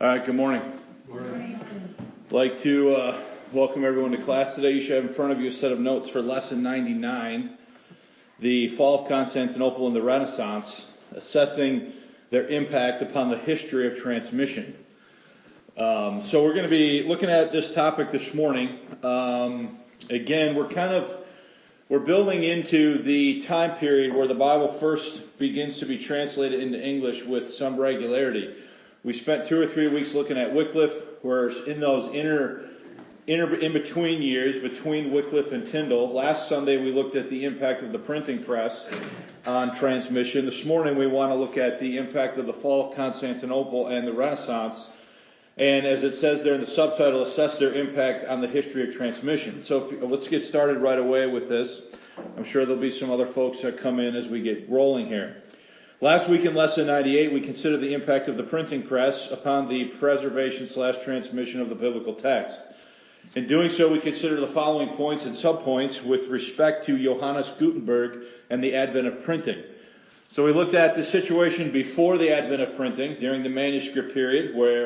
All right, good morning. I'd like to welcome everyone to class today. You should have in front of you a set of notes for lesson 99, the fall of Constantinople and the Renaissance, assessing their impact upon the history of transmission. So we're going to be looking at this topic this morning. Again, we're building into the time period where the Bible first begins to be translated into English with some regularity. We spent 2 or 3 weeks looking at Wycliffe, where in those in-between years between Wycliffe and Tyndale. Last Sunday we looked at the impact of the printing press on transmission. This morning we want to look at the impact of the fall of Constantinople and the Renaissance. And as it says there in the subtitle, assess their impact on the history of transmission. So let's get started right away with this. I'm sure there'll be some other folks that come in as we get rolling here. Last week in lesson 98, we considered the impact of the printing press upon the preservation/transmission of the biblical text. In doing so, we consider the following points and subpoints with respect to Johannes Gutenberg and the advent of printing. So we looked at the situation before the advent of printing, during the manuscript period, where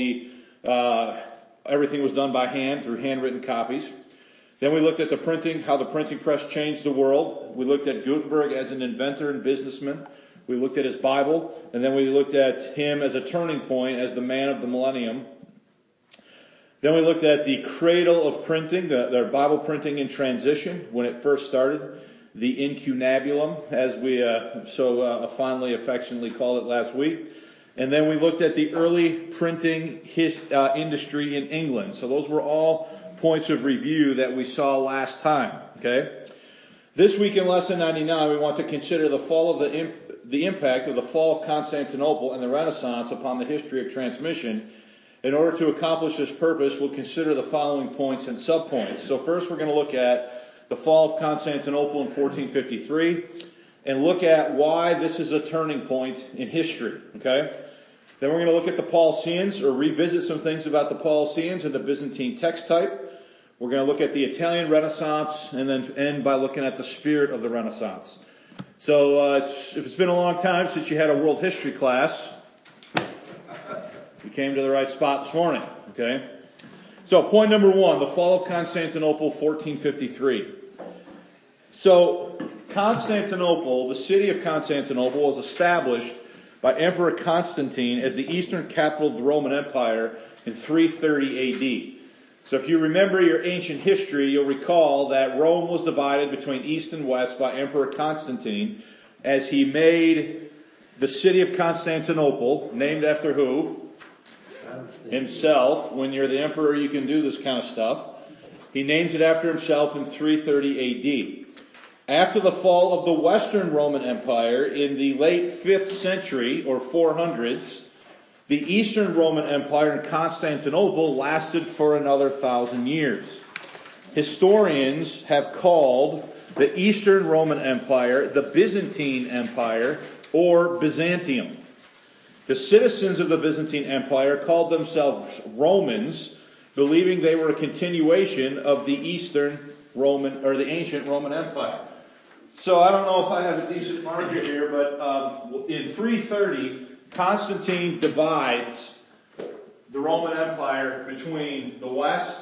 everything was done by hand through handwritten copies. Then we looked at the printing, how the printing press changed the world. We looked at Gutenberg as an inventor and businessman. We looked at his Bible, and then we looked at him as a turning point, as the man of the millennium. Then we looked at the cradle of printing, the Bible printing in transition, when it first started, the incunabulum, as we fondly, affectionately called it last week. And then we looked at the early printing industry in England. So those were all points of review that we saw last time. Okay. This week in lesson 99, we want to consider the impact of the fall of Constantinople and the Renaissance upon the history of transmission. In order to accomplish this purpose, we'll consider the following points and subpoints. So first we're going to look at the fall of Constantinople in 1453 and look at why this is a turning point in history. Okay? Then we're going to look at the Paulicians, or revisit some things about the Paulicians and the Byzantine text type. We're going to look at the Italian Renaissance and then end by looking at the spirit of the Renaissance. So if it's been a long time since you had a world history class, you came to the right spot this morning. Okay? So point number 1, the fall of Constantinople, 1453. So Constantinople, the city of Constantinople, was established by Emperor Constantine as the eastern capital of the Roman Empire in 330 AD. So if you remember your ancient history, you'll recall that Rome was divided between east and west by Emperor Constantine as he made the city of Constantinople, named after who? Himself. When you're the emperor, you can do this kind of stuff. He names it after himself in 330 AD. After the fall of the Western Roman Empire in the late 5th century, or 400s, the Eastern Roman Empire in Constantinople lasted for another 1,000 years. Historians have called the Eastern Roman Empire the Byzantine Empire, or Byzantium. The citizens of the Byzantine Empire called themselves Romans, believing they were a continuation of the Eastern Roman, or the ancient Roman Empire. So I don't know if I have a decent marker here, but in 330, Constantine divides the Roman Empire between the West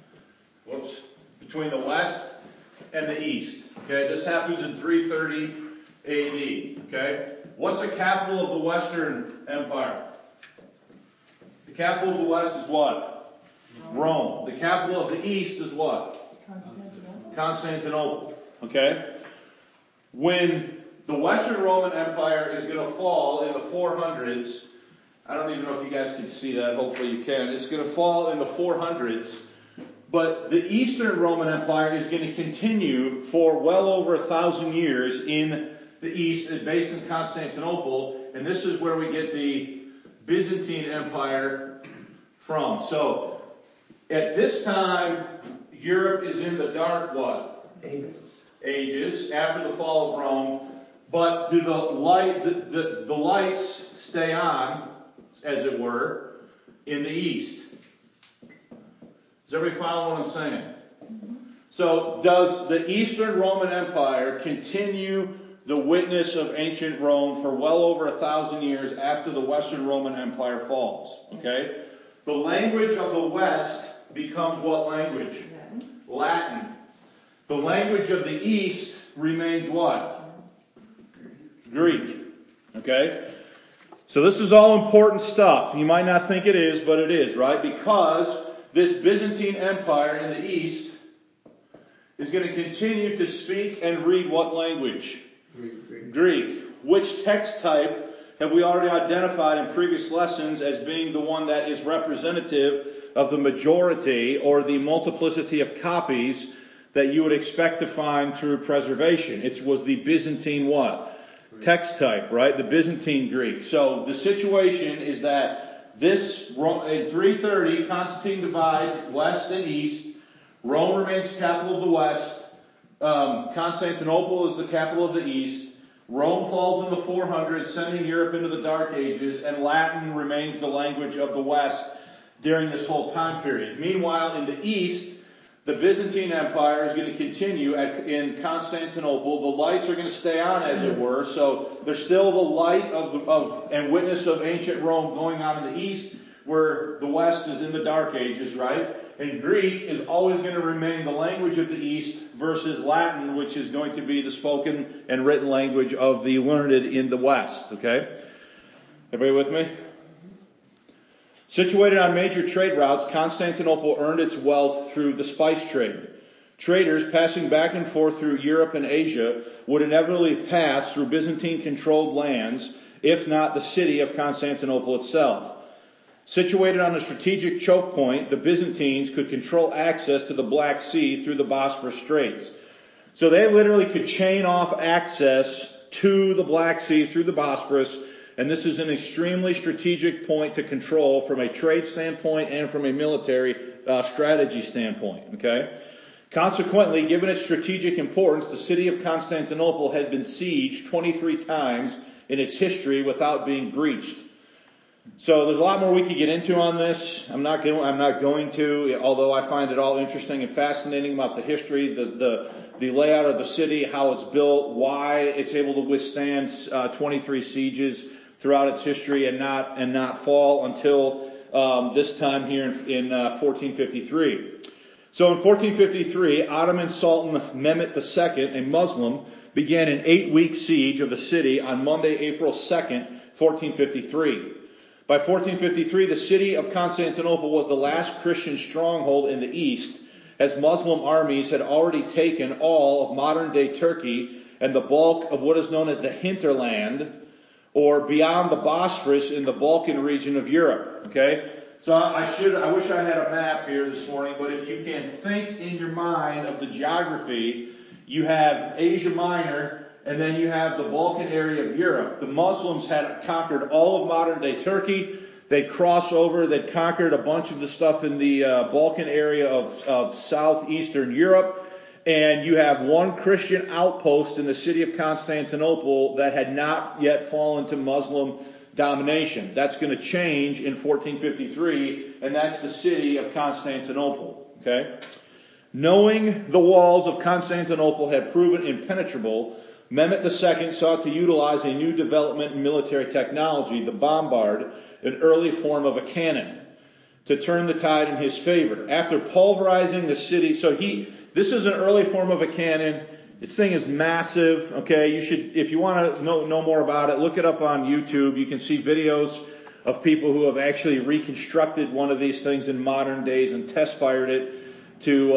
and the East. Okay, this happens in 330 AD. Okay, what's the capital of the Western Empire? The capital of the West is what? Rome. The capital of the East is what? Constantinople. Okay, when the Western Roman Empire is going to fall in the 400s. I don't even know if you guys can see that. Hopefully you can. It's going to fall in the 400s. But the Eastern Roman Empire is going to continue for well over 1,000 years in the East, based in Constantinople. And this is where we get the Byzantine Empire from. So at this time, Europe is in the dark what? Ages after the fall of Rome. But do the lights stay on, as it were, in the East? Does everybody follow what I'm saying? So does the Eastern Roman Empire continue the witness of ancient Rome for well over 1,000 years after the Western Roman Empire falls. Okay? The language of the West becomes what language? Latin. The language of the East remains what? Greek. Okay? So this is all important stuff. You might not think it is, but it is, right? Because this Byzantine Empire in the East is going to continue to speak and read what language? Greek. Which text type have we already identified in previous lessons as being the one that is representative of the majority or the multiplicity of copies that you would expect to find through preservation? It was the Byzantine what? Text type, right? The Byzantine Greek. So the situation is that this, in 330, Constantine divides west and east. Rome remains the capital of the west. Constantinople is the capital of the east. Rome falls in the 400s, sending Europe into the Dark Ages, and Latin remains the language of the west during this whole time period. Meanwhile, in the east, the Byzantine Empire is going to continue in Constantinople. The lights are going to stay on, as it were. So there's still the light of and witness of ancient Rome going on in the east, where the west is in the Dark Ages, right? And Greek is always going to remain the language of the east versus Latin, which is going to be the spoken and written language of the learned in the west. Okay? Everybody with me? Situated on major trade routes, Constantinople earned its wealth through the spice trade. Traders passing back and forth through Europe and Asia would inevitably pass through Byzantine-controlled lands, if not the city of Constantinople itself. Situated on a strategic choke point, the Byzantines could control access to the Black Sea through the Bosphorus Straits. So they literally could chain off access to the Black Sea through the Bosphorus. And this is an extremely strategic point to control from a trade standpoint and from a military strategy standpoint. Okay? Consequently, given its strategic importance, the city of Constantinople had been sieged 23 times in its history without being breached. So there's a lot more we could get into on this. I'm not going to, although I find it all interesting and fascinating about the history, the layout of the city, how it's built, why it's able to withstand 23 sieges throughout its history and not fall until this time here in 1453. So in 1453, Ottoman Sultan Mehmet II, a Muslim, began an 8-week siege of the city on Monday, April 2nd, 1453. By 1453, the city of Constantinople was the last Christian stronghold in the east, as Muslim armies had already taken all of modern-day Turkey and the bulk of what is known as the hinterland, or beyond the Bosphorus in the Balkan region of Europe. Okay? So I wish I had a map here this morning, but if you can think in your mind of the geography, you have Asia Minor, and then you have the Balkan area of Europe. The Muslims had conquered all of modern-day Turkey. They'd crossed over. They'd conquered a bunch of the stuff in the Balkan area of southeastern Europe. And you have one Christian outpost in the city of Constantinople that had not yet fallen to Muslim domination. That's going to change in 1453, and that's the city of Constantinople. Okay? Knowing the walls of Constantinople had proven impenetrable, Mehmet II sought to utilize a new development in military technology, the bombard, an early form of a cannon, to turn the tide in his favor. After pulverizing the city, this is an early form of a cannon. This thing is massive. Okay, you should, if you want to know more about it, look it up on YouTube. You can see videos of people who have actually reconstructed one of these things in modern days and test fired it to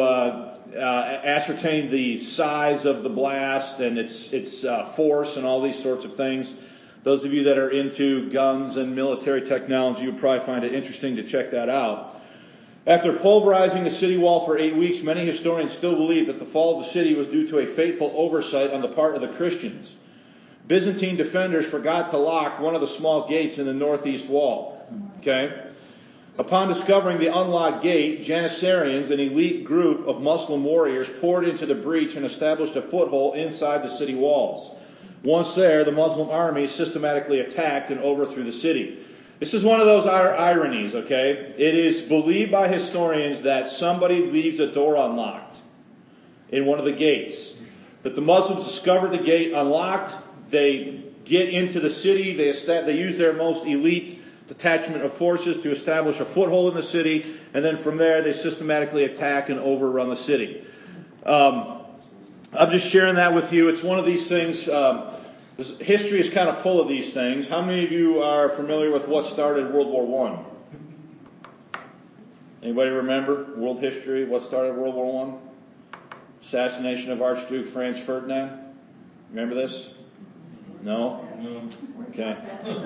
ascertain the size of the blast and its force and all these sorts of things. Those of you that are into guns and military technology would probably find it interesting to check that out. After pulverizing the city wall for 8 weeks, many historians still believe that the fall of the city was due to a fateful oversight on the part of the Christians. Byzantine defenders forgot to lock one of the small gates in the northeast wall. Okay? Upon discovering the unlocked gate, Janissaries, an elite group of Muslim warriors, poured into the breach and established a foothold inside the city walls. Once there, the Muslim army systematically attacked and overthrew the city. This is one of those ironies, okay? It is believed by historians that somebody leaves a door unlocked in one of the gates. That the Muslims discovered the gate unlocked, They get into the city. They use their most elite detachment of forces to establish a foothold in the city, and then from there they systematically attack and overrun the city. I'm just sharing that with you. It's one of these things. History is kind of full of these things. How many of you are familiar with what started World War I? Anybody remember world history? What started World War I? Assassination of Archduke Franz Ferdinand. Remember this? No? Okay.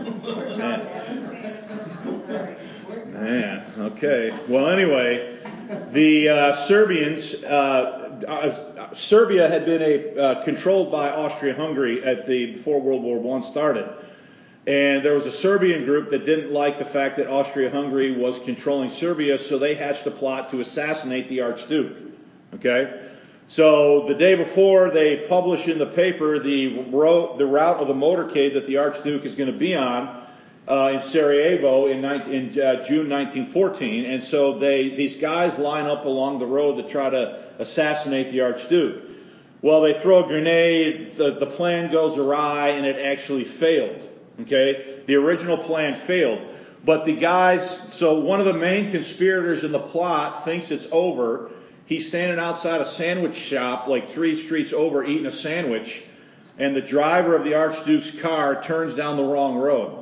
Man. Okay. Well, anyway, the Serbians, Serbia had been controlled by Austria-Hungary before World War I started. And there was a Serbian group that didn't like the fact that Austria-Hungary was controlling Serbia, so they hatched a plot to assassinate the Archduke. Okay? So the day before, they publish in the paper the route of the motorcade that the Archduke is going to be on in Sarajevo in June 1914. And so these guys line up along the road to try to assassinate the Archduke. Well, they throw a grenade, the plan goes awry, and it actually failed. Okay? The original plan failed. But the guys, so one of the main conspirators in the plot thinks it's over. He's standing outside a sandwich shop like 3 streets over eating a sandwich, and the driver of the Archduke's car turns down the wrong road.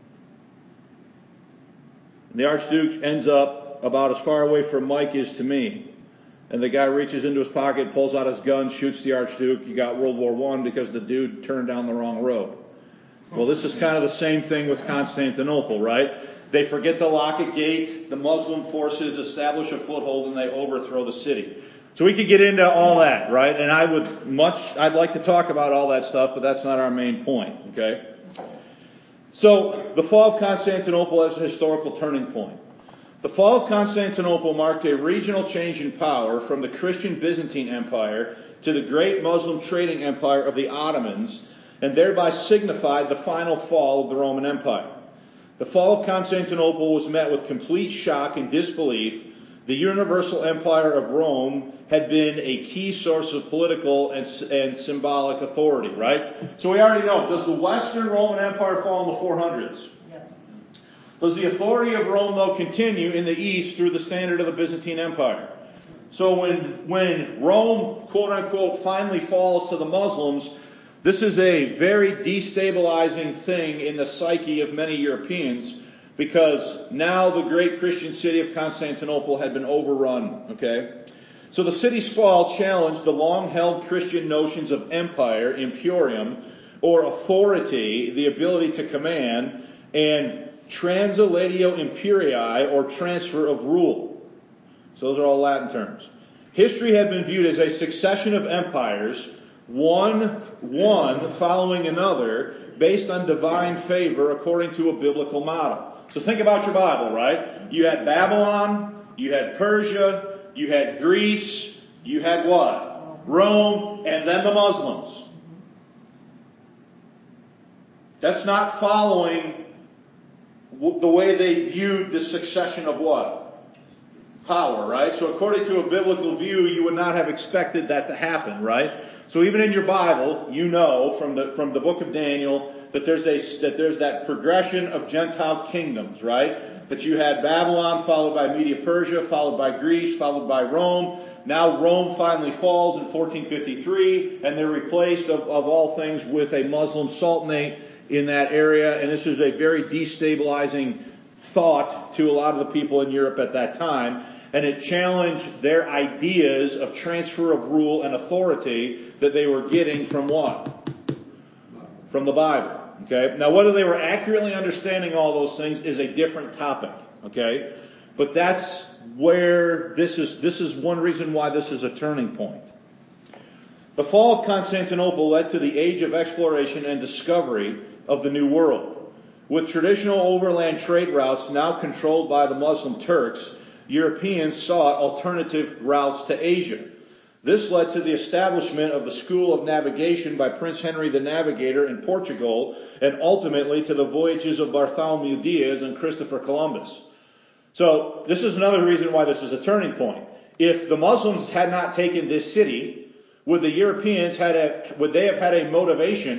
And the Archduke ends up about as far away from Mike is to me. And the guy reaches into his pocket, pulls out his gun, shoots the Archduke. You got World War I because the dude turned down the wrong road. Well, this is kind of the same thing with Constantinople, right? They forget to lock a gate, the Muslim forces establish a foothold, and they overthrow the city. So we could get into all that, right? And I'd like to talk about all that stuff, but that's not our main point, okay? So, the fall of Constantinople as a historical turning point. The fall of Constantinople marked a regional change in power from the Christian Byzantine Empire to the great Muslim trading empire of the Ottomans, and thereby signified the final fall of the Roman Empire. The fall of Constantinople was met with complete shock and disbelief. The universal empire of Rome had been a key source of political and symbolic authority, right? So we already know, does the Western Roman Empire fall in the 400s? Yes. Does the authority of Rome, though, continue in the East through the standard of the Byzantine Empire? So when Rome, quote-unquote, finally falls to the Muslims, this is a very destabilizing thing in the psyche of many Europeans, because now the great Christian city of Constantinople had been overrun, okay? So the city's fall challenged the long-held Christian notions of empire, imperium, or authority, the ability to command, and translation imperii, or transfer of rule. So those are all Latin terms. History had been viewed as a succession of empires, one following another, based on divine favor according to a biblical model. So think about your Bible, right? You had Babylon, you had Persia, you had Greece, you had what? Rome, and then the Muslims. That's not following the way they viewed the succession of what? Power, right? So according to a biblical view, you would not have expected that to happen, right? So even in your Bible, you know from the book of Daniel that there's that progression of Gentile kingdoms, right? That you had Babylon followed by Media-Persia, followed by Greece, followed by Rome. Now Rome finally falls in 1453, and they're replaced of all things with a Muslim sultanate in that area. And this is a very destabilizing thought to a lot of the people in Europe at that time. And it challenged their ideas of transfer of rule and authority that they were getting from what? From the Bible. Okay? Now whether they were accurately understanding all those things is a different topic. Okay? But that's where this is one reason why this is a turning point. The fall of Constantinople led to the age of exploration and discovery of the New World. With traditional overland trade routes now controlled by the Muslim Turks, Europeans sought alternative routes to Asia. This led to the establishment of the School of Navigation by Prince Henry the Navigator in Portugal, and ultimately to the voyages of Bartholomew Diaz and Christopher Columbus. So this is another reason why this is a turning point. If the Muslims had not taken this city, would the Europeans would they have had a motivation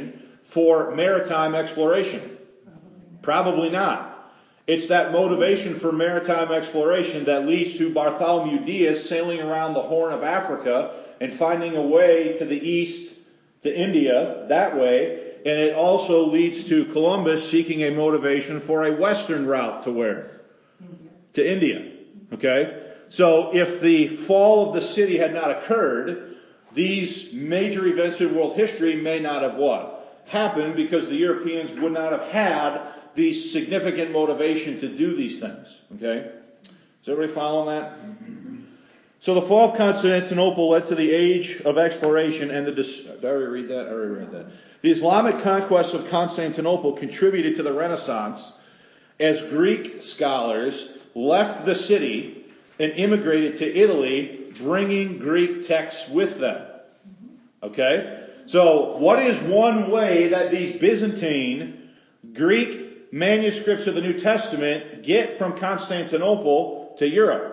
for maritime exploration? Probably not. It's that motivation for maritime exploration that leads to Bartholomew Diaz sailing around the Horn of Africa and finding a way to the east to India that way. And it also leads to Columbus seeking a motivation for a western route to where? To India. Okay? So if the fall of the city had not occurred, these major events in world history may not have what? Happened, because the Europeans would not have had the significant motivation to do these things. Okay? Is everybody following that? So the fall of Constantinople led to the age of exploration and did I already read that? I already read that. The Islamic conquest of Constantinople contributed to the Renaissance as Greek scholars left the city and immigrated to Italy, bringing Greek texts with them. Okay? So what is one way that these Byzantine Greek manuscripts of the New Testament get from Constantinople to Europe?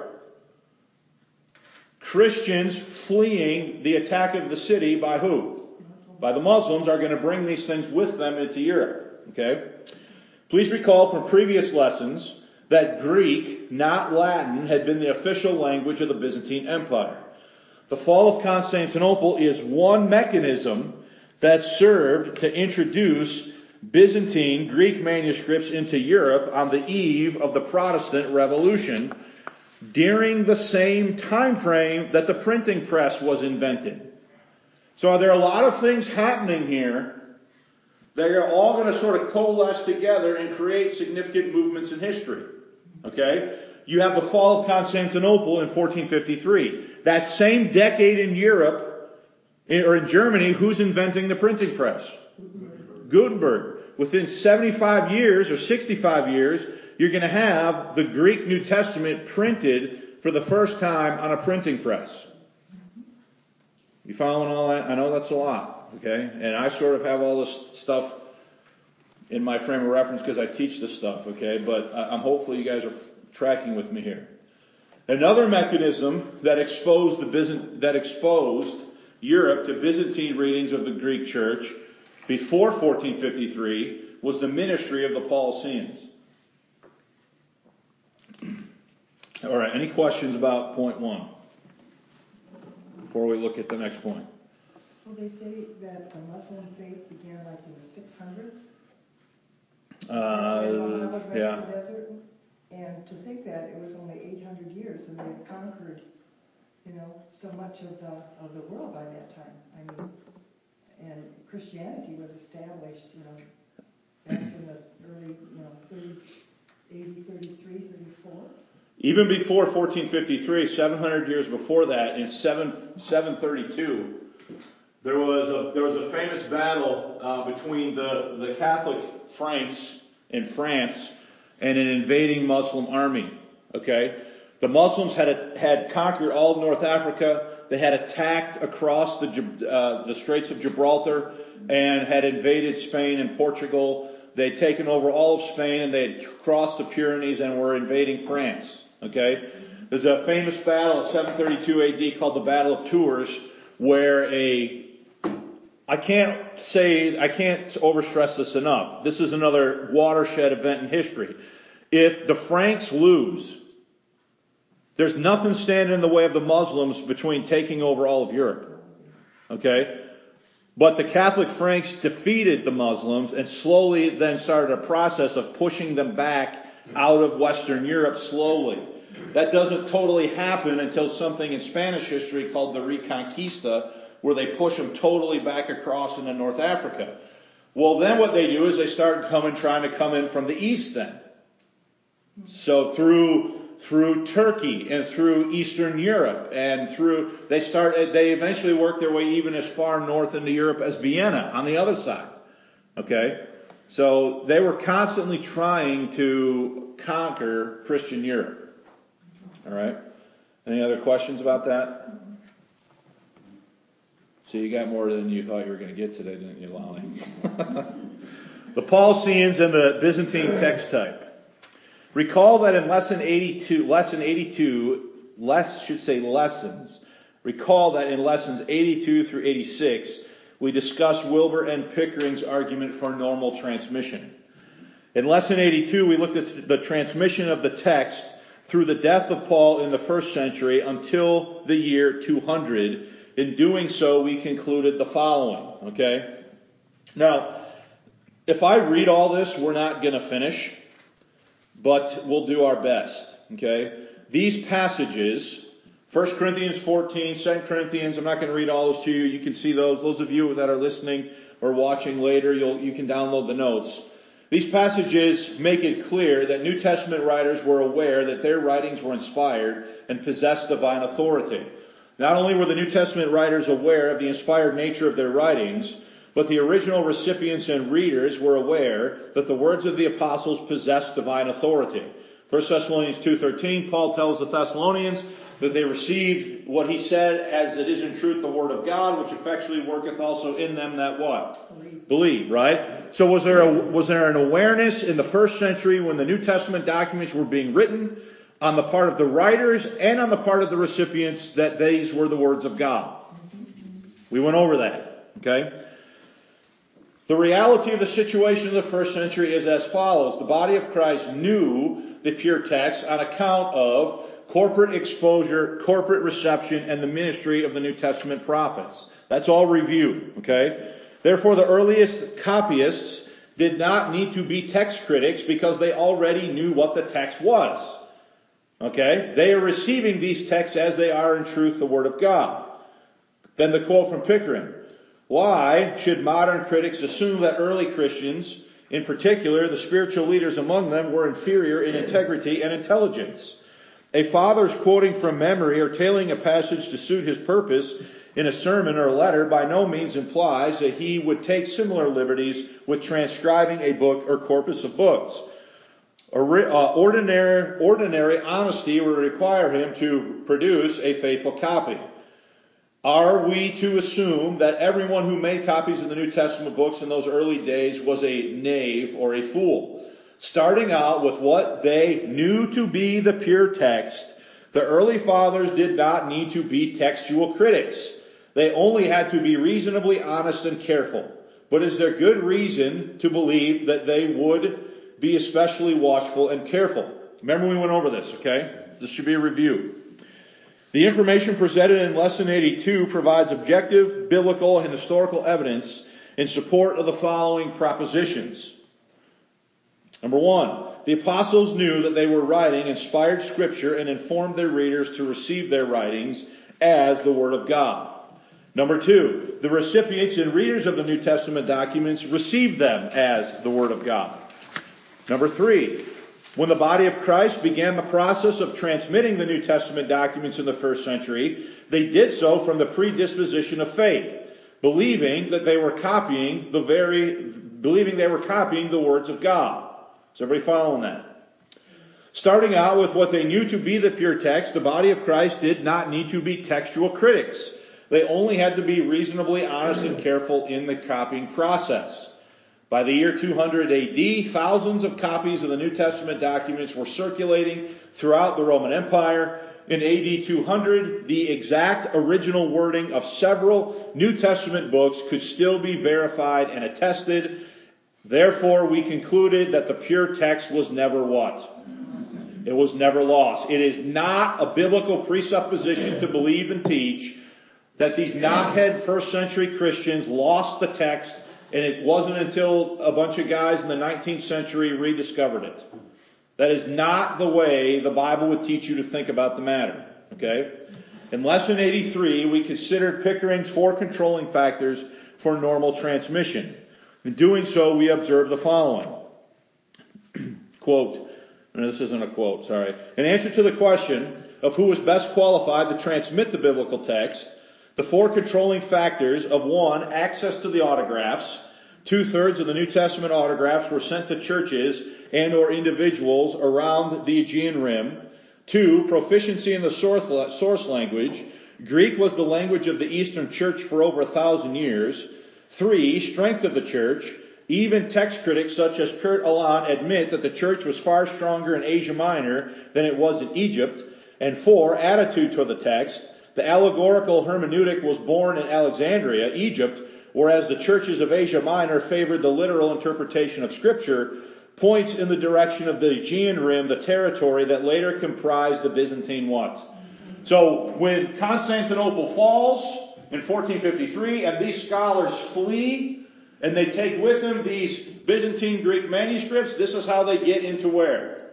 Christians fleeing the attack of the city by who? By the Muslims are going to bring these things with them into Europe. Okay? Please recall from previous lessons that Greek, not Latin, had been the official language of the Byzantine Empire. The fall of Constantinople is one mechanism that served to introduce Byzantine Greek manuscripts into Europe on the eve of the Protestant Revolution, during the same time frame that the printing press was invented. So there are a lot of things happening here that are all going to sort of coalesce together and create significant movements in history. Okay? You have the fall of Constantinople in 1453. That same decade in Europe, or in Germany, who's inventing the printing press? Gutenberg. Within 75 years or 65 years, you're going to have the Greek New Testament printed for the first time on a printing press. You following all that? I know that's a lot, okay? And I sort of have all this stuff in my frame of reference because I teach this stuff, okay? But I'm hopefully you guys are tracking with me here. Another mechanism that exposed Europe to Byzantine readings of the Greek Church before 1453 was the ministry of the Paulicians. All right, any questions about point one before we look at the next point? Well, they say that the Muslim faith began like in the 600s. Yeah. The desert, and to think that it was only 800 years and they had conquered, so much of the world by that time. I mean, and Christianity was established, back in the early, 80, 33, 34. Even before 1453, 700 years before that, in 732, there was a famous battle between the Catholic Franks in France and an invading Muslim army. Okay, the Muslims had conquered all of North Africa. They had attacked across the Straits of Gibraltar and had invaded Spain and Portugal. They'd taken over all of Spain and they had crossed the Pyrenees and were invading France. Okay? There's a famous battle in 732 AD called the Battle of Tours where I can't overstress this enough. This is another watershed event in history. If the Franks lose, there's nothing standing in the way of the Muslims between taking over all of Europe. Okay? But the Catholic Franks defeated the Muslims and slowly then started a process of pushing them back out of Western Europe slowly. That doesn't totally happen until something in Spanish history called the Reconquista, where they push them totally back across into North Africa. Well, then what they do is they start trying to come in from the east then. So through Turkey and through Eastern Europe and they eventually work their way even as far north into Europe as Vienna on the other side. Okay? So they were constantly trying to conquer Christian Europe. All right? Any other questions about that? So you got more than you thought you were going to get today, didn't you, Lolly? The Paulicians and the Byzantine text type. Recall that in Recall that in lessons 82 through 86, we discussed Wilbur and Pickering's argument for normal transmission. In Lesson 82, we looked at the transmission of the text through the death of Paul in the first century until the year 200. In doing so, we concluded the following, okay? Now, if I read all this, we're not going to finish, but we'll do our best, okay? These passages, 1 Corinthians 14, 2 Corinthians, I'm not going to read all those to you. You can see those. Those of you that are listening or watching later, you can download the notes. These passages make it clear that New Testament writers were aware that their writings were inspired and possessed divine authority. Not only were the New Testament writers aware of the inspired nature of their writings, but the original recipients and readers were aware that the words of the apostles possessed divine authority. 1 Thessalonians 2:13, Paul tells the Thessalonians that they received what he said as it is in truth the word of God, which effectually worketh also in them that what? Believe, right? So was there an awareness in the first century when the New Testament documents were being written on the part of the writers and on the part of the recipients that these were the words of God? We went over that, okay? The reality of the situation of the first century is as follows. The body of Christ knew the pure text on account of corporate exposure, corporate reception, and the ministry of the New Testament prophets. That's all review, okay? Therefore, the earliest copyists did not need to be text critics because they already knew what the text was. Okay? They are receiving these texts as they are in truth the Word of God. Then the quote from Pickering. Why should modern critics assume that early Christians, in particular the spiritual leaders among them, were inferior in integrity and intelligence? A father's quoting from memory or tailoring a passage to suit his purpose in a sermon or a letter by no means implies that he would take similar liberties with transcribing a book or corpus of books. Ordinary honesty would require him to produce a faithful copy. Are we to assume that everyone who made copies of the New Testament books in those early days was a knave or a fool? Starting out with what they knew to be the pure text, the early fathers did not need to be textual critics. They only had to be reasonably honest and careful. But is there good reason to believe that they would be especially watchful and careful? Remember we went over this, okay? This should be a review. The information presented in Lesson 82 provides objective, biblical, and historical evidence in support of the following propositions. Number one, the apostles knew that they were writing inspired scripture and informed their readers to receive their writings as the Word of God. Number two, the recipients and readers of the New Testament documents received them as the Word of God. Number three, when the body of Christ began the process of transmitting the New Testament documents in the first century, they did so from the predisposition of faith, believing they were copying the words of God. Is everybody following that? Starting out with what they knew to be the pure text, the body of Christ did not need to be textual critics. They only had to be reasonably honest and careful in the copying process. By the year 200 AD, thousands of copies of the New Testament documents were circulating throughout the Roman Empire. In AD 200, the exact original wording of several New Testament books could still be verified and attested. Therefore, we concluded that the pure text was never what? It was never lost. It is not a biblical presupposition to believe and teach that these knothead first century Christians lost the text and it wasn't until a bunch of guys in the 19th century rediscovered it. That is not the way the Bible would teach you to think about the matter. Okay? In Lesson 83, we considered Pickering's 4 controlling factors for normal transmission. In doing so, we observe the following. Quote, no, this isn't a quote, sorry. In answer to the question of who was best qualified to transmit the biblical text, the 4 controlling factors of 1, access to the autographs. 2/3 of the New Testament autographs were sent to churches and or individuals around the Aegean Rim. 2, proficiency in the source language. Greek was the language of the Eastern Church for over 1,000 years. 3, strength of the church. Even text critics such as Kurt Aland admit that the church was far stronger in Asia Minor than it was in Egypt. And 4, attitude toward the text. The allegorical hermeneutic was born in Alexandria, Egypt, whereas the churches of Asia Minor favored the literal interpretation of Scripture, points in the direction of the Aegean Rim, the territory that later comprised the Byzantine what? So when Constantinople falls in 1453 and these scholars flee and they take with them these Byzantine Greek manuscripts, this is how they get into where?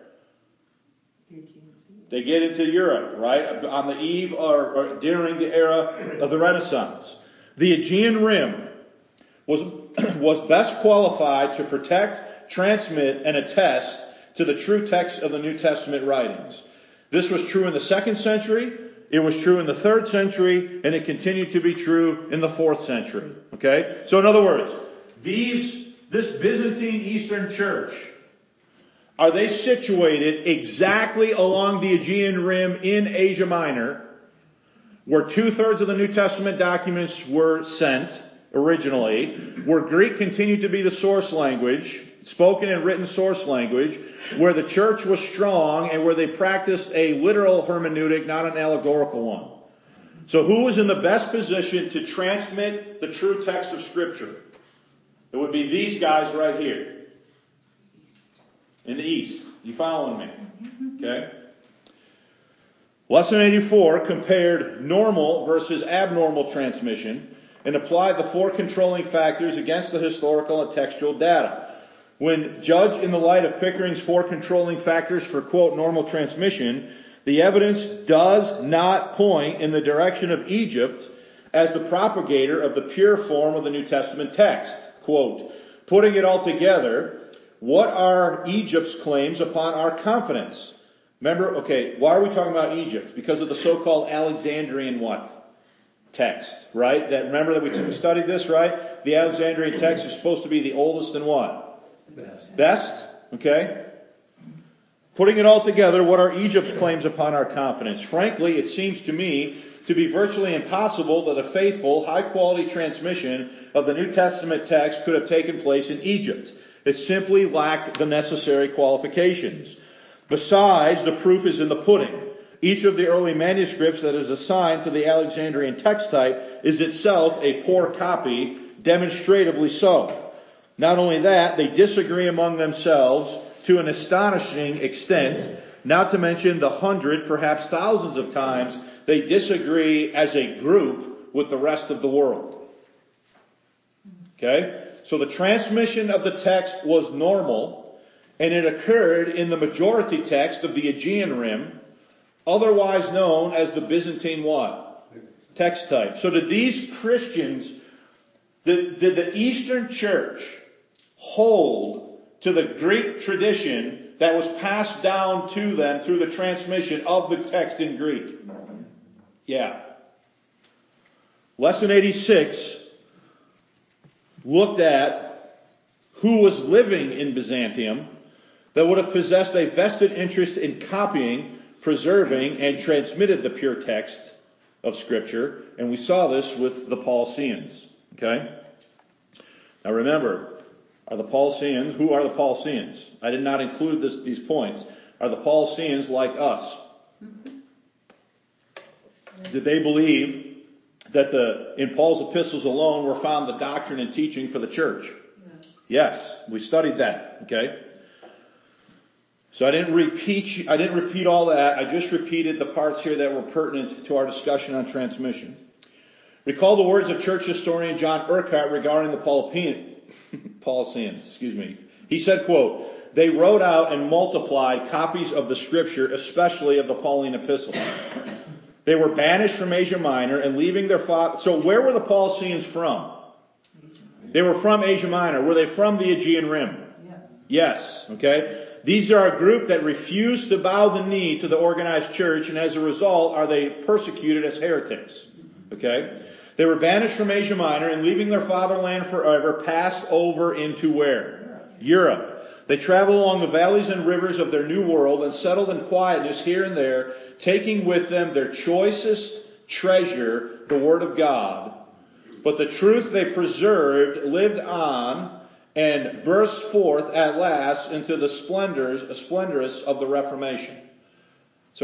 They get into Europe, right? On the eve or during the era of the Renaissance. The Aegean Rim was best qualified to protect, transmit, and attest to the true text of the New Testament writings. This was true in the 2nd century, it was true in the 3rd century, and it continued to be true in the 4th century. Okay? So in other words, this Byzantine Eastern Church, are they situated exactly along the Aegean Rim in Asia Minor, where 2/3 of the New Testament documents were sent originally, where Greek continued to be the source language, spoken and written source language, where the church was strong and where they practiced a literal hermeneutic, not an allegorical one? So who was in the best position to transmit the true text of Scripture? It would be these guys right here. In the East. You following me? Okay? Lesson 84 compared normal versus abnormal transmission and applied the 4 controlling factors against the historical and textual data. When judged in the light of Pickering's 4 controlling factors for, quote, normal transmission, the evidence does not point in the direction of Egypt as the propagator of the pure form of the New Testament text. Quote, putting it all together, what are Egypt's claims upon our confidence? Remember, okay, why are we talking about Egypt? Because of the so-called Alexandrian what? Text, right? Remember that we studied this, right? The Alexandrian text is supposed to be the oldest and what? Best? Okay? Putting it all together, what are Egypt's claims upon our confidence? Frankly, it seems to me to be virtually impossible that a faithful, high-quality transmission of the New Testament text could have taken place in Egypt. It simply lacked the necessary qualifications. Besides, the proof is in the pudding. Each of the early manuscripts that is assigned to the Alexandrian text type is itself a poor copy, demonstrably so. Not only that, they disagree among themselves to an astonishing extent, not to mention the 100, perhaps thousands of times they disagree as a group with the rest of the world. Okay? So the transmission of the text was normal, and it occurred in the majority text of the Aegean Rim, otherwise known as the Byzantine what? Text type. So did these Christians, did the Eastern Church hold to the Greek tradition that was passed down to them through the transmission of the text in Greek? Yeah. Lesson 86 looked at who was living in Byzantium that would have possessed a vested interest in copying, preserving, and transmitted the pure text of Scripture. And we saw this with the Paulicians. Okay? Now remember, who are the Paulicians? I did not include these points. Are the Paulicians like us? Did they believe that in Paul's epistles alone were found the doctrine and teaching for the church? Yes, we studied that. Okay? So I didn't repeat all that. I just repeated the parts here that were pertinent to our discussion on transmission. Recall the words of church historian John Urquhart regarding the Paulicians. He said, quote, they wrote out and multiplied copies of the Scripture, especially of the Pauline epistles. They were banished from Asia Minor and leaving their father. So where were the Paulicians from? They were from Asia Minor. Were they from the Aegean Rim? Yes. Okay. These are a group that refused to bow the knee to the organized church, and as a result, are they persecuted as heretics? Okay. They were banished from Asia Minor and leaving their fatherland forever, passed over into where? Europe. They traveled along the valleys and rivers of their new world and settled in quietness here and there, taking with them their choicest treasure, the Word of God. But the truth they preserved lived on and burst forth at last into the splendors of the Reformation. So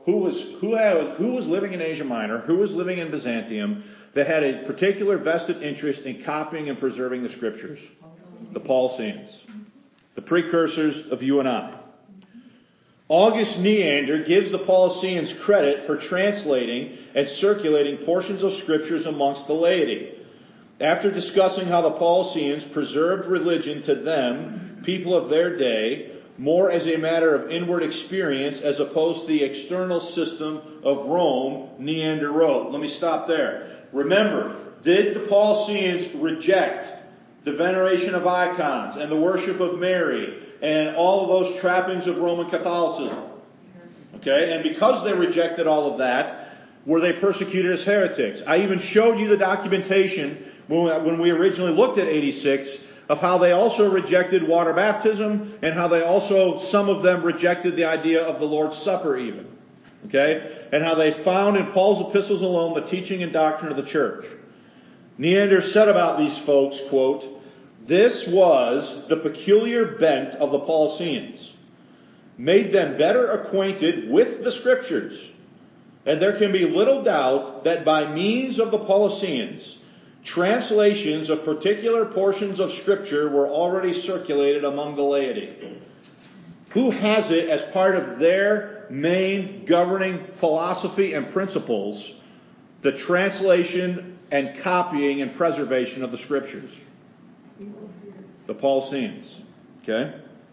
who was living in Asia Minor, who was living in Byzantium, that had a particular vested interest in copying and preserving the Scriptures? The Paulicians. The precursors of you and I. August Neander gives the Paulicians credit for translating and circulating portions of Scriptures amongst the laity. After discussing how the Paulicians preserved religion to them, people of their day, more as a matter of inward experience as opposed to the external system of Rome, Neander wrote. Let me stop there. Remember, did the Paulicians reject the veneration of icons and the worship of Mary and all of those trappings of Roman Catholicism? Okay, and because they rejected all of that, were they persecuted as heretics? I even showed you the documentation when we originally looked at 86 of how they also rejected water baptism and how they also, some of them rejected the idea of the Lord's Supper even. Okay? And how they found in Paul's epistles alone the teaching and doctrine of the church. Neander said about these folks, quote, "This was the peculiar bent of the Paulicians, made them better acquainted with the Scriptures, and there can be little doubt that by means of the Paulicians, translations of particular portions of Scripture were already circulated among the laity." Who has it as part of their main governing philosophy and principles, the translation and copying and preservation of the Scriptures? The Paulicians. Okay?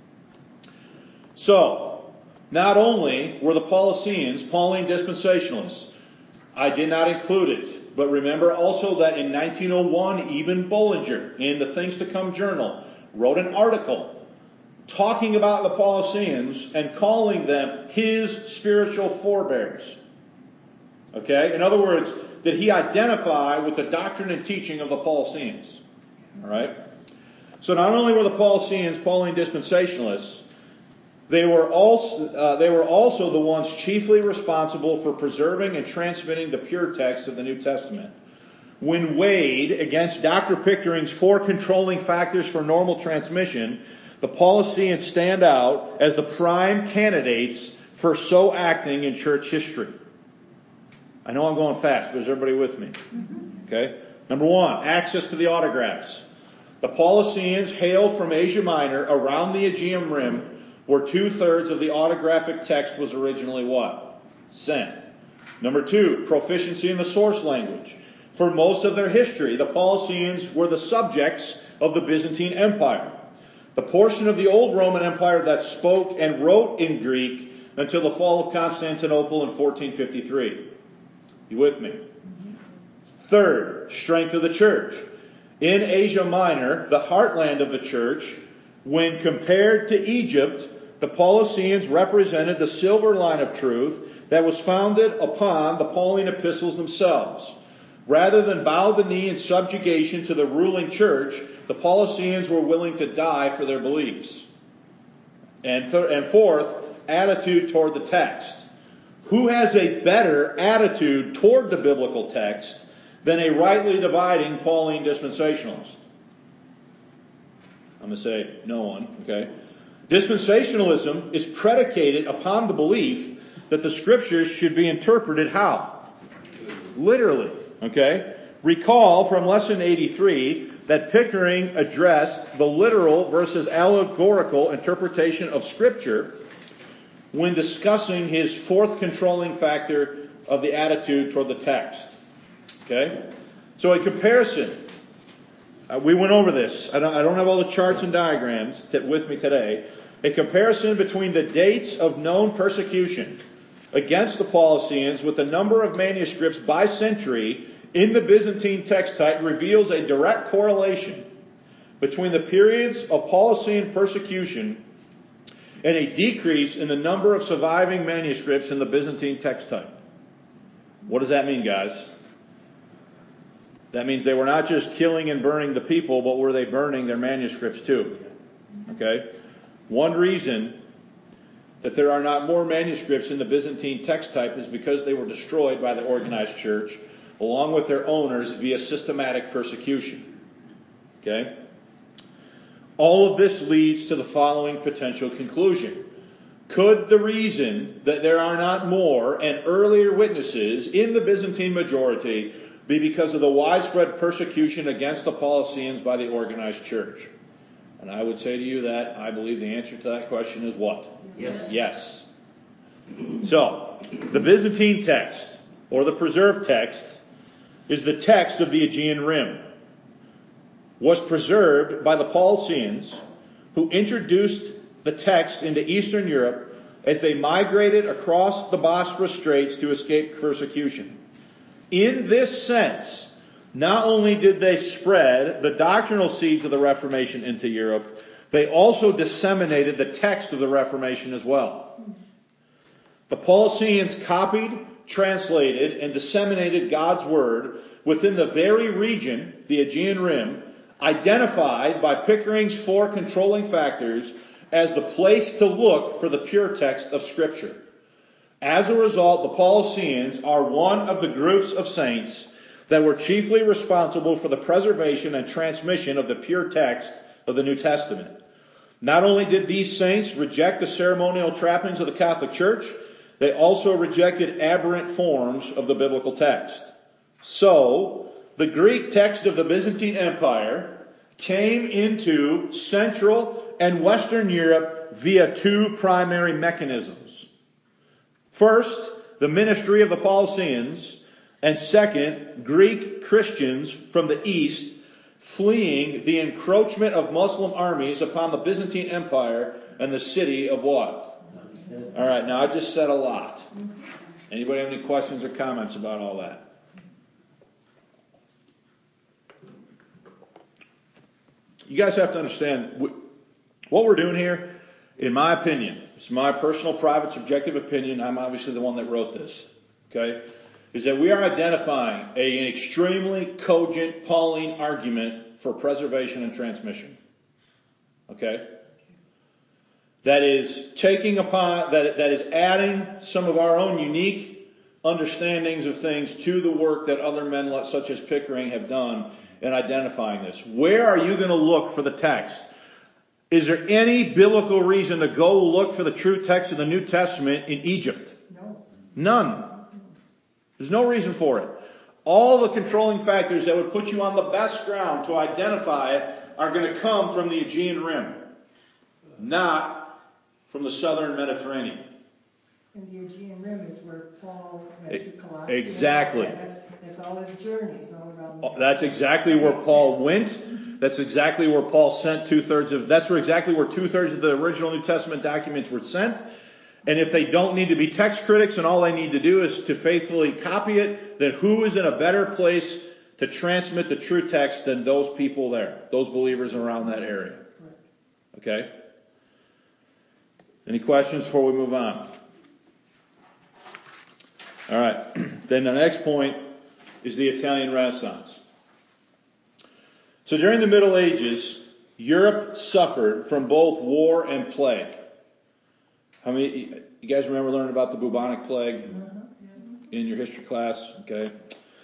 So, not only were the Paulicians Pauline dispensationalists, I did not include it, but remember also that in 1901, even Bullinger, in the Things to Come journal, wrote an article talking about the Paulicians and calling them his spiritual forebears. Okay? In other words, did he identify with the doctrine and teaching of the Paulicians? Alright? So not only were the Paulicians Pauline dispensationalists, they were also the ones chiefly responsible for preserving and transmitting the pure text of the New Testament. When weighed against Dr. Pickering's 4 controlling factors for normal transmission, the Paulicians stand out as the prime candidates for so acting in church history. I know I'm going fast, but is everybody with me? Okay. Number 1, access to the autographs. The Paulicians hailed from Asia Minor around the Aegean Rim, where 2/3 of the autographic text was originally what? Sent. Number 2, proficiency in the source language. For most of their history, the Paulicians were the subjects of the Byzantine Empire, the portion of the old Roman Empire that spoke and wrote in Greek until the fall of Constantinople in 1453. You with me? Third, strength of the church. In Asia Minor, the heartland of the church, when compared to Egypt, the Paulicians represented the silver line of truth that was founded upon the Pauline epistles themselves. Rather than bow the knee in subjugation to the ruling church, the Paulicians were willing to die for their beliefs. And fourth, attitude toward the text. Who has a better attitude toward the biblical text than a rightly dividing Pauline dispensationalist? I'm going to say no one, okay? Dispensationalism is predicated upon the belief that the Scriptures should be interpreted how? Literally, okay? Recall from lesson 83 that Pickering addressed the literal versus allegorical interpretation of Scripture when discussing his 4th controlling factor of the attitude toward the text. Okay? So a comparison. We went over this. I don't have all the charts and diagrams with me today. A comparison between the dates of known persecution against the Paulicians with the number of manuscripts by century in the Byzantine text type reveals a direct correlation between the periods of Paulician persecution and a decrease in the number of surviving manuscripts in the Byzantine text type. What does that mean, guys? That means they were not just killing and burning the people, but were they burning their manuscripts too? Okay? One reason that there are not more manuscripts in the Byzantine text type is because they were destroyed by the organized church, along with their owners, via systematic persecution. Okay? All of this leads to the following potential conclusion. Could the reason that there are not more and earlier witnesses in the Byzantine majority be because of the widespread persecution against the Paulicians by the organized church? And I would say to you that I believe the answer to that question is what? Yes. Yes. So, the Byzantine text, or the preserved text, is the text of the Aegean Rim. Was preserved by the Paulicians, who introduced the text into Eastern Europe as they migrated across the Bosphorus Straits to escape persecution. In this sense, not only did they spread the doctrinal seeds of the Reformation into Europe, they also disseminated the text of the Reformation as well. The Paulicians copied, translated, and disseminated God's Word within the very region, the Aegean Rim, identified by Pickering's four controlling factors as the place to look for the pure text of Scripture. As a result, the Paulicians are one of the groups of saints that were chiefly responsible for the preservation and transmission of the pure text of the New Testament. Not only did these saints reject the ceremonial trappings of the Catholic Church, they also rejected aberrant forms of the biblical text. So, the Greek text of the Byzantine Empire came into Central and Western Europe via two primary mechanisms. First, the ministry of the Paulicians, and second, Greek Christians from the East fleeing the encroachment of Muslim armies upon the Byzantine Empire and the city of what? All right, now I just said a lot. Anybody have any questions or comments about all that? You guys have to understand, what we're doing here, in my opinion, it's my personal, private, subjective opinion, I'm obviously the one that wrote this, okay, is that we are identifying an extremely cogent Pauline argument for preservation and transmission. Okay? That is taking upon, that is adding some of our own unique understandings of things to the work that other men such as Pickering have done in identifying this. Where are you going to look for the text? Is there any biblical reason to go look for the true text of the New Testament in Egypt? No. None. There's no reason for it. All the controlling factors that would put you on the best ground to identify it are going to come from the Aegean Rim, not from the southern Mediterranean. And the Aegean Rim is where Paul went to Colossae. Exactly. That's all his journeys all around there. That's exactly where Paul went. That's exactly where Paul sent exactly where 2/3 of the original New Testament documents were sent. And if they don't need to be text critics and all they need to do is to faithfully copy it, then who is in a better place to transmit the true text than those people there, those believers around that area? Okay? Any questions before we move on? All right. Then the next point is the Italian Renaissance. So during the Middle Ages, Europe suffered from both war and plague. How many, you guys remember learning about the bubonic plague in your history class? Okay.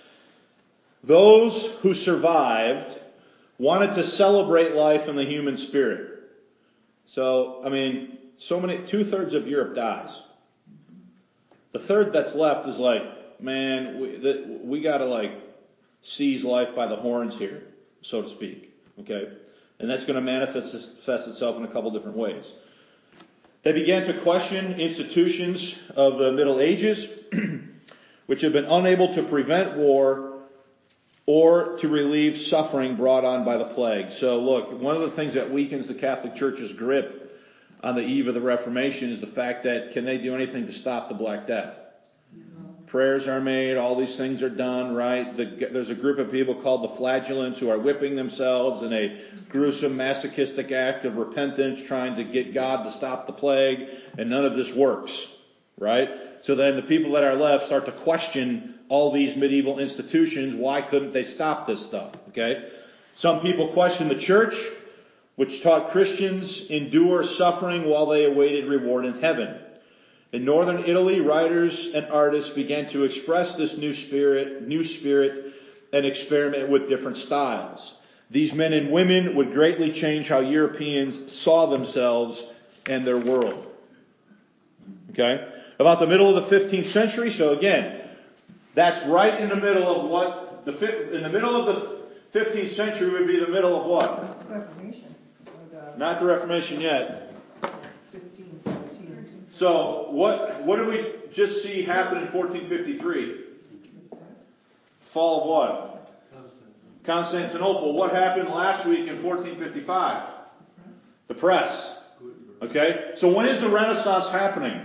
Those who survived wanted to celebrate life and the human spirit. So, 2/3 of Europe dies. The third that's left is like, man, we gotta seize life by the horns here, so to speak. Okay? And that's going to manifest itself in a couple different ways. They began to question institutions of the Middle Ages, which had been unable to prevent war or to relieve suffering brought on by the plague. So look, one of the things that weakens the Catholic Church's grip on the eve of the Reformation is the fact that can they do anything to stop the Black Death? Prayers are made, all these things are done, right? There's a group of people called the Flagellants who are whipping themselves in a gruesome masochistic act of repentance, trying to get God to stop the plague, and none of this works, right? So then the people that are left start to question all these medieval institutions. Why couldn't they stop this stuff, okay? Some people question the church, which taught Christians endure suffering while they awaited reward in heaven. In northern Italy, writers and artists began to express this new spirit, and experiment with different styles. These men and women would greatly change how Europeans saw themselves and their world. Okay? About the middle of the 15th century. So again, that's right in the middle of what, in the middle of the 15th century would be the middle of what? Reformation. Not the Reformation yet. 15, 17. So what did we just see happen in 1453? Fall of what? Constantinople. What happened last week in 1455? The press. Okay? So when is the Renaissance happening?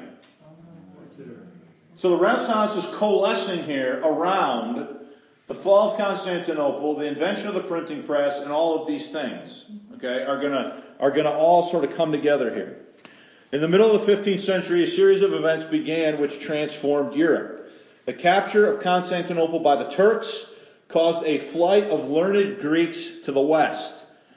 So the Renaissance is coalescing here around the fall of Constantinople, the invention of the printing press, and all of these things. Okay? Are gonna all sort of come together here. In the middle of the 15th century, a series of events began which transformed Europe. The capture of Constantinople by the Turks caused a flight of learned Greeks to the west.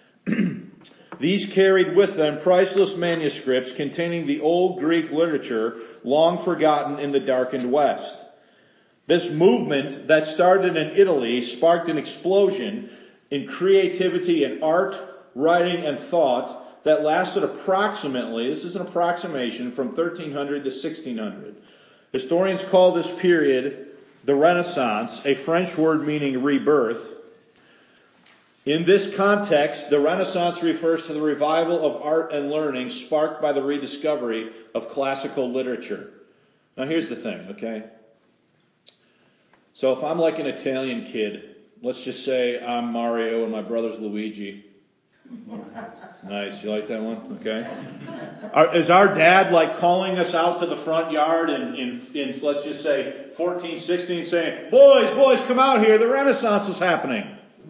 These carried with them priceless manuscripts containing the old Greek literature long forgotten in the darkened west. This movement that started in Italy sparked an explosion in creativity in art, writing, and thought that lasted approximately, this is an approximation, from 1300 to 1600. Historians call this period the Renaissance, a French word meaning rebirth. In this context, the Renaissance refers to the revival of art and learning sparked by the rediscovery of classical literature. Now here's the thing, okay? So if I'm like an Italian kid, let's just say I'm Mario and my brother's Luigi. Nice, you like that one? Okay. Is our dad like calling us out to the front yard in let's just say 1416 saying, boys, come out here, the Renaissance is happening?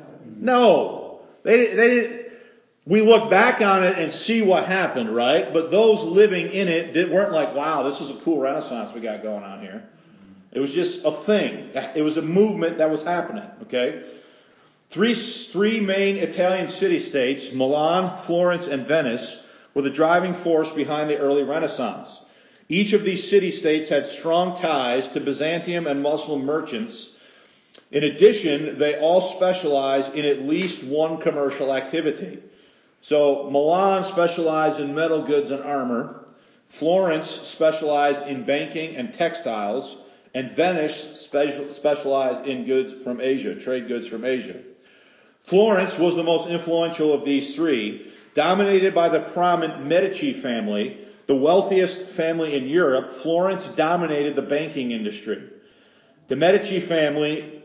No. They didn't. We look back on it and see what happened, right? But those living in it weren't like, wow, this is a cool Renaissance we got going on here. It was just a thing. It was a movement that was happening, okay? Three main Italian city-states, Milan, Florence, and Venice, were the driving force behind the early Renaissance. Each of these city-states had strong ties to Byzantium and Muslim merchants. In addition, they all specialized in at least one commercial activity. So Milan specialized in metal goods and armor. Florence specialized in banking and textiles. And Venice specialized in goods from Asia, trade goods from Asia. Florence was the most influential of these three, dominated by the prominent Medici family, the wealthiest family in Europe. Florence dominated the banking industry. The Medici family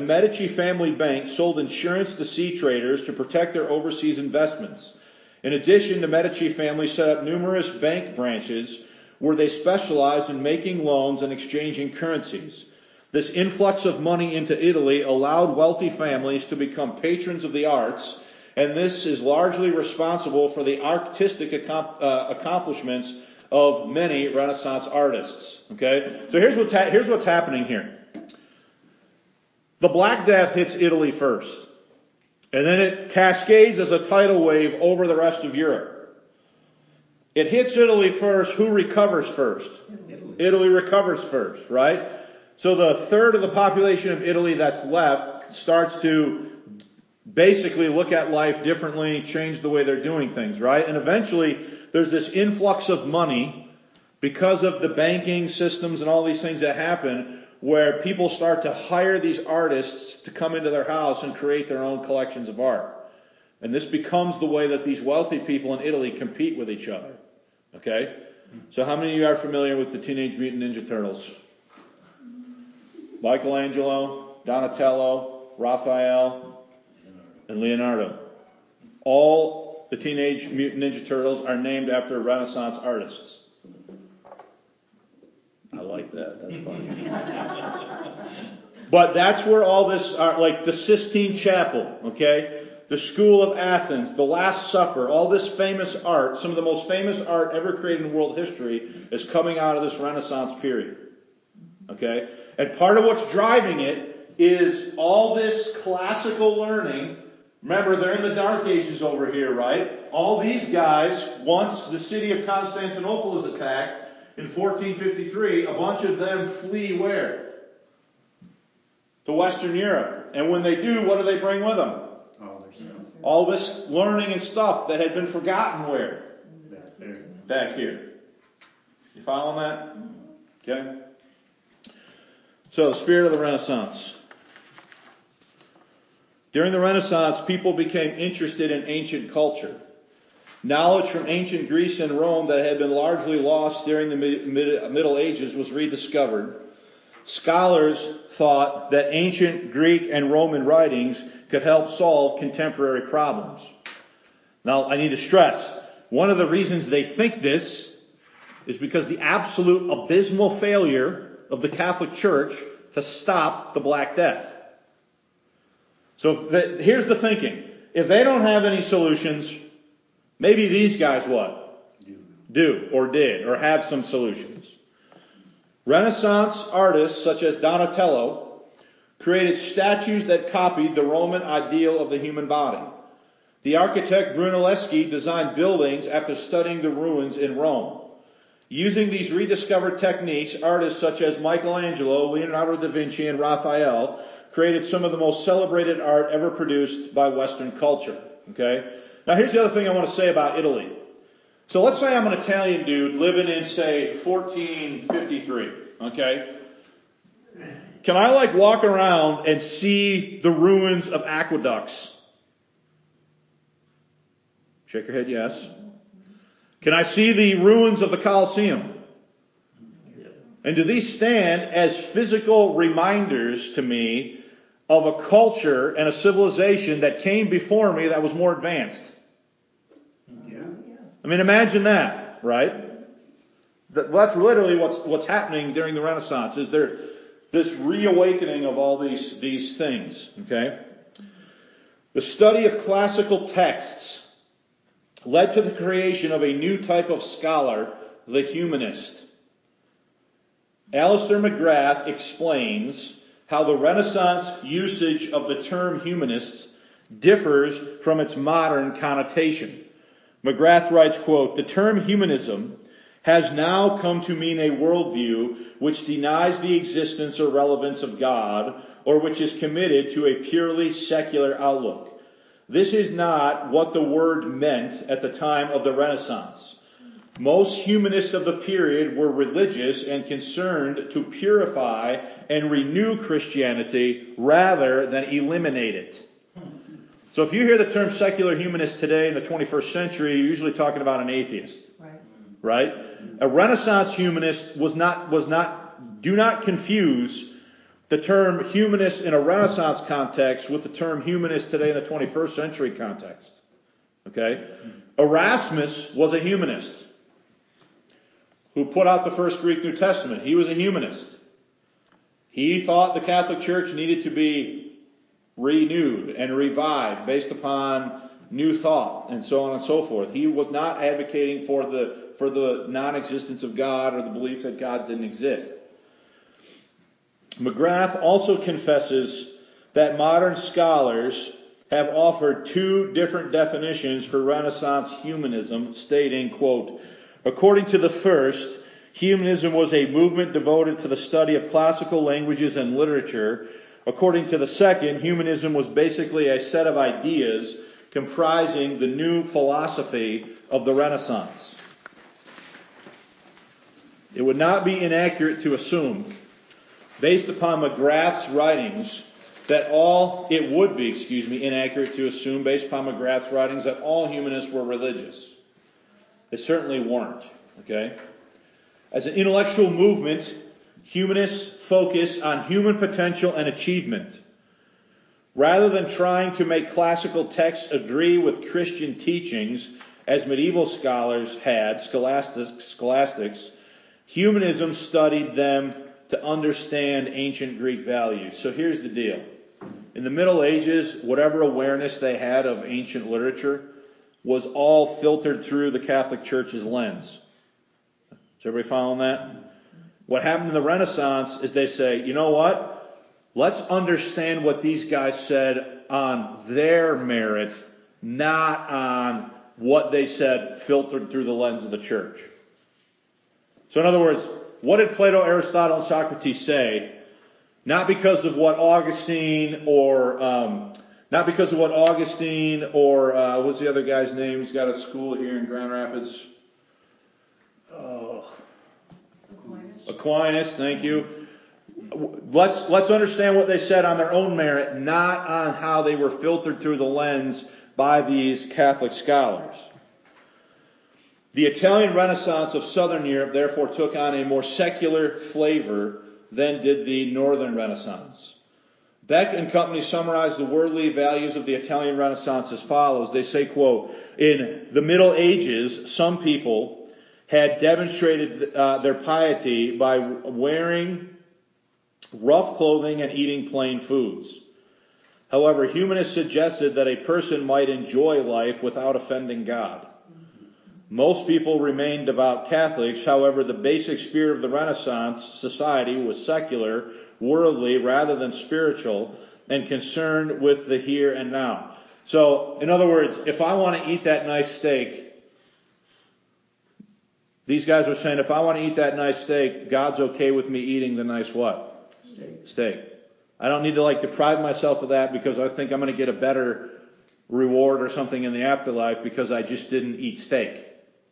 bank sold insurance to sea traders to protect their overseas investments. In addition, the Medici family set up numerous bank branches where they specialized in making loans and exchanging currencies. This influx of money into Italy allowed wealthy families to become patrons of the arts, and this is largely responsible for the artistic accomplishments of many Renaissance artists. Okay, so here's what's happening here. The Black Death hits Italy first, and then it cascades as a tidal wave over the rest of Europe. It hits Italy first. Who recovers first? Italy recovers first, right? So the third of the population of Italy that's left starts to basically look at life differently, change the way they're doing things, right? And eventually there's this influx of money because of the banking systems and all these things that happen, where people start to hire these artists to come into their house and create their own collections of art. And this becomes the way that these wealthy people in Italy compete with each other. Okay? So how many of you are familiar with the Teenage Mutant Ninja Turtles? Michelangelo, Donatello, Raphael, and Leonardo. All the Teenage Mutant Ninja Turtles are named after Renaissance artists. I like that. That's funny. But that's where all this are, like the Sistine Chapel, okay? The School of Athens, the Last Supper, all this famous art, some of the most famous art ever created in world history is coming out of this Renaissance period. Okay? And part of what's driving it is all this classical learning. Remember, they're in the Dark Ages over here, right? All these guys, once the city of Constantinople is attacked in 1453, a bunch of them flee where? To Western Europe. And when they do, what do they bring with them? All this learning and stuff that had been forgotten where? Back here. You following that? Okay. So, the spirit of the Renaissance. During the Renaissance, people became interested in ancient culture. Knowledge from ancient Greece and Rome that had been largely lost during the Middle Ages was rediscovered. Scholars thought that ancient Greek and Roman writings could help solve contemporary problems. Now, I need to stress, one of the reasons they think this is because the absolute abysmal failure of the Catholic Church to stop the Black Death. So here's the thinking. If they don't have any solutions, maybe these guys what? Do or did or have some solutions. Renaissance artists such as Donatello created statues that copied the Roman ideal of the human body. The architect Brunelleschi designed buildings after studying the ruins in Rome. Using these rediscovered techniques, artists such as Michelangelo, Leonardo da Vinci, and Raphael created some of the most celebrated art ever produced by Western culture. Okay? Now here's the other thing I want to say about Italy. So let's say I'm an Italian dude living in, say, 1453. Okay? Can I walk around and see the ruins of aqueducts? Shake your head, yes. Can I see the ruins of the Colosseum? And do these stand as physical reminders to me of a culture and a civilization that came before me that was more advanced? Yeah. I mean, imagine that, right? That's literally what's happening during the Renaissance. Is there this reawakening of all these things? Okay. The study of classical texts led to the creation of a new type of scholar, the humanist. Alistair McGrath explains how the Renaissance usage of the term humanist differs from its modern connotation. McGrath writes, quote, "The term humanism has now come to mean a worldview which denies the existence or relevance of God, or which is committed to a purely secular outlook. This is not what the word meant at the time of the Renaissance. Most humanists of the period were religious and concerned to purify and renew Christianity rather than eliminate it." So if you hear the term secular humanist today in the 21st century, you're usually talking about an atheist. Right? A Renaissance humanist do not confuse the term humanist in a Renaissance context with the term humanist today in the 21st century context. Okay? Erasmus was a humanist who put out the first Greek New Testament. He was a humanist. He thought the Catholic Church needed to be renewed and revived based upon new thought and so on and so forth. He was not advocating for the non-existence of God or the belief that God didn't exist. McGrath also confesses that modern scholars have offered two different definitions for Renaissance humanism, stating, quote, "According to the first, humanism was a movement devoted to the study of classical languages and literature. According to the second, humanism was basically a set of ideas comprising the new philosophy of the Renaissance." It would not be inaccurate to assume, based upon McGrath's writings, that all humanists were religious. They certainly weren't. Okay? As an intellectual movement, humanists focus on human potential and achievement. Rather than trying to make classical texts agree with Christian teachings, as medieval scholars had, scholastics, humanism studied them to understand ancient Greek values. So here's the deal. In the Middle Ages, whatever awareness they had of ancient literature was all filtered through the Catholic Church's lens. Is everybody following that? What happened in the Renaissance is they say, you know what? Let's understand what these guys said on their merit, not on what they said filtered through the lens of the church. So in other words, what did Plato, Aristotle, and Socrates say? Not because of what Augustine or what's the other guy's name? He's got a school here in Grand Rapids. Aquinas, thank you. Let's understand what they said on their own merit, not on how they were filtered through the lens by these Catholic scholars. The Italian Renaissance of Southern Europe therefore took on a more secular flavor than did the Northern Renaissance. Beck and company summarize the worldly values of the Italian Renaissance as follows. They say, quote, in the Middle Ages, some people had demonstrated their piety by wearing rough clothing and eating plain foods. However, humanists suggested that a person might enjoy life without offending God. Most people remained devout Catholics. However, the basic spirit of the Renaissance society was secular, worldly, rather than spiritual, and concerned with the here and now. So, in other words, if I want to eat that nice steak, these guys are saying if I want to eat that nice steak, God's okay with me eating the nice what? Steak. I don't need to deprive myself of that because I think I'm going to get a better reward or something in the afterlife because I just didn't eat steak.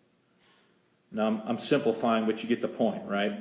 Now, I'm simplifying, but you get the point, right?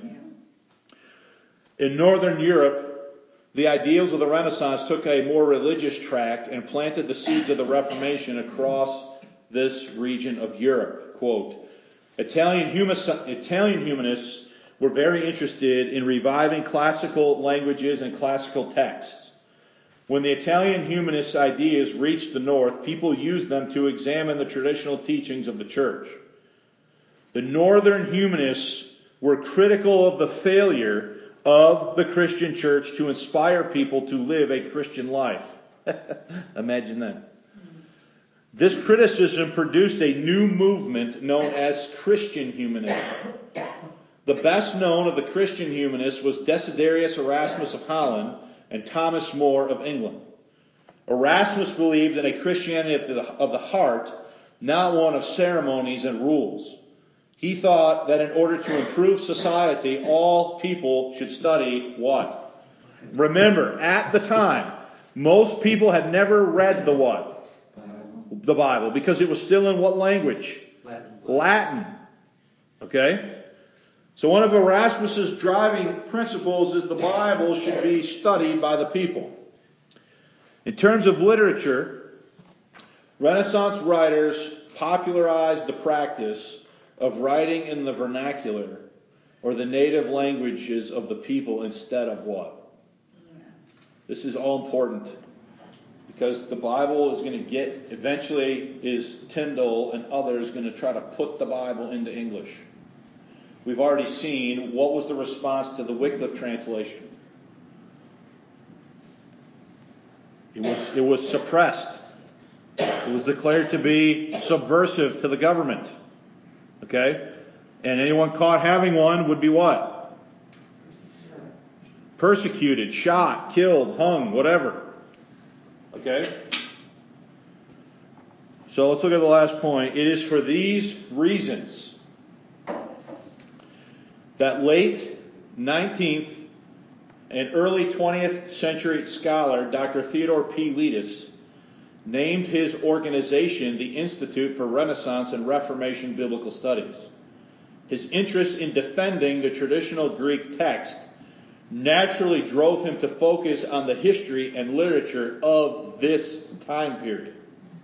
Yeah. In Northern Europe, the ideals of the Renaissance took a more religious track and planted the seeds of the Reformation across this region of Europe. Quote, Italian humanists were very interested in reviving classical languages and classical texts. When the Italian humanist ideas reached the North, people used them to examine the traditional teachings of the Church. The Northern humanists were critical of the failure of the Christian Church to inspire people to live a Christian life. Imagine that. This criticism produced a new movement known as Christian humanism. The best known of the Christian humanists was Desiderius Erasmus of Holland and Thomas More of England. Erasmus believed in a Christianity of the heart, not one of ceremonies and rules. He thought that in order to improve society, all people should study what? Remember, at the time, most people had never read the what? The Bible, because it was still in what language? Latin. Okay? So one of Erasmus's driving principles is the Bible should be studied by the people. In terms of literature, Renaissance writers popularized the practice of writing in the vernacular or the native languages of the people instead of what? This is all important because the Bible is going to eventually is Tyndale and others going to try to put the Bible into English. We've already seen what was the response to the Wycliffe translation. It was suppressed. It was declared to be subversive to the government. Okay? And anyone caught having one would be what? Persecuted, shot, killed, hung, whatever. Okay? So let's look at the last point. It is for these reasons that late 19th and early 20th century scholar Dr. Theodore P. Letis named his organization the Institute for Renaissance and Reformation Biblical Studies. His interest in defending the traditional Greek text naturally drove him to focus on the history and literature of this time period.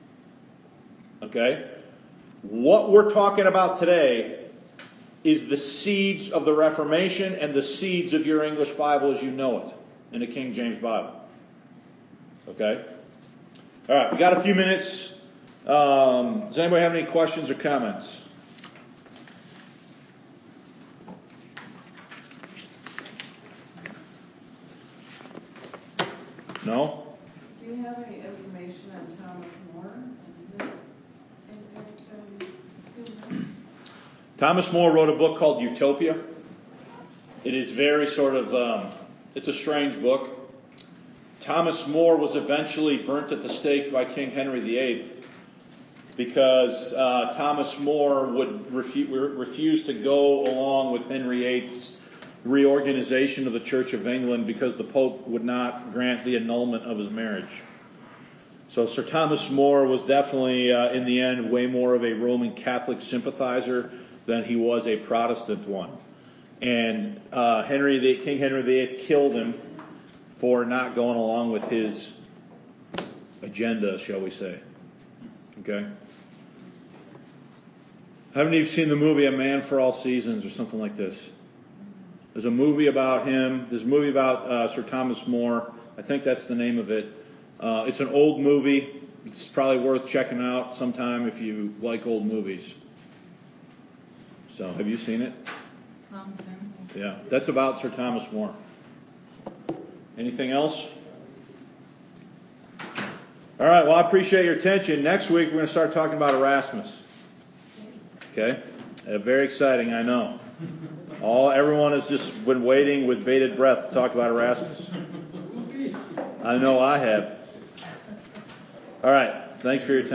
Okay? What we're talking about today is the seeds of the Reformation and the seeds of your English Bible as you know it in the King James Bible. Okay? All right, we got a few minutes. Does anybody have any questions or comments? No? Do you have any information on Thomas More and his impact? Thomas More wrote a book called Utopia. It is very sort of, it's a strange book. Thomas More was eventually burnt at the stake by King Henry VIII because Thomas More would refuse to go along with Henry VIII's reorganization of the Church of England because the Pope would not grant the annulment of his marriage. So Sir Thomas More was definitely, in the end, way more of a Roman Catholic sympathizer than he was a Protestant one. And King Henry VIII killed him for not going along with his agenda, shall we say. Okay? Haven't you seen the movie A Man for All Seasons or something like this? There's a movie about him. There's a movie about Sir Thomas More. I think that's the name of it. It's an old movie. It's probably worth checking out sometime if you like old movies. So, have you seen it? Yeah, that's about Sir Thomas More. Anything else? All right, well, I appreciate your attention. Next week, we're going to start talking about Erasmus. Okay? Very exciting, I know. Everyone has just been waiting with bated breath to talk about Erasmus. I know I have. All right, thanks for your time.